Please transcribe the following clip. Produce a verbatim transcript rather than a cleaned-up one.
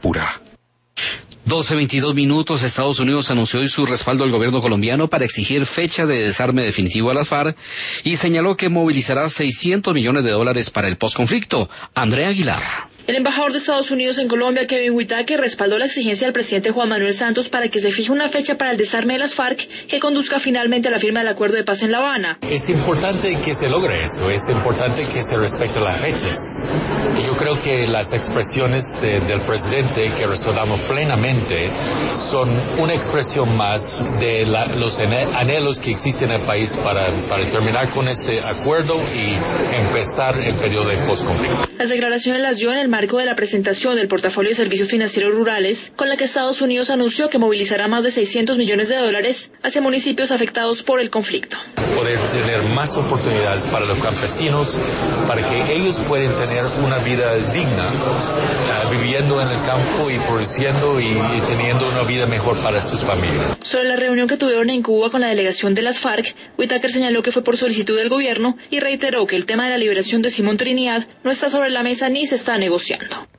pura. doce veintidós minutos. Estados Unidos anunció hoy su respaldo al gobierno colombiano para exigir fecha de desarme definitivo a las FARC y señaló que movilizará seiscientos millones de dólares para el posconflicto. Andrea Aguilar. El embajador de Estados Unidos en Colombia, Kevin Whitaker, respaldó la exigencia del presidente Juan Manuel Santos para que se fije una fecha para el desarme de las FARC que conduzca finalmente a la firma del acuerdo de paz en La Habana. Es importante que se logre eso, es importante que se respeten las fechas. Y yo creo que las expresiones de, del presidente, que respaldamos plenamente, son una expresión más de la, los anhelos que existen en el país para, para terminar con este acuerdo y empezar el periodo de postconflicto. Las declaraciones las dio en el marco de la presentación del portafolio de servicios financieros rurales, con la que Estados Unidos anunció que movilizará más de seiscientos millones de dólares hacia municipios afectados por el conflicto. Poder tener más oportunidades para los campesinos, para que ellos puedan tener una vida digna, uh, viviendo en el campo y produciendo y, y teniendo una vida mejor para sus familias. Sobre la reunión que tuvieron en Cuba con la delegación de las FARC, Whitaker señaló que fue por solicitud del gobierno y reiteró que el tema de la liberación de Simón Trinidad no está sobre la mesa ni se está negociando.